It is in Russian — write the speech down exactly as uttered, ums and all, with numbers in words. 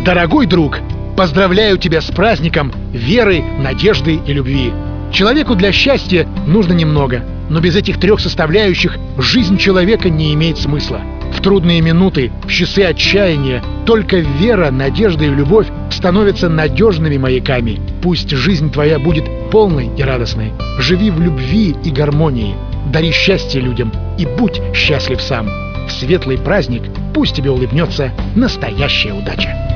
Дорогой друг, поздравляю тебя с праздником веры, надежды и любви. Человеку для счастья нужно немного, но без этих трех составляющих жизнь человека не имеет смысла. В трудные минуты, в часы отчаяния только вера, надежда и любовь становятся надежными маяками. Пусть жизнь твоя будет полной и радостной. Живи в любви и гармонии. Дари счастье людям и будь счастлив сам. В светлый праздник пусть тебе улыбнется настоящая удача.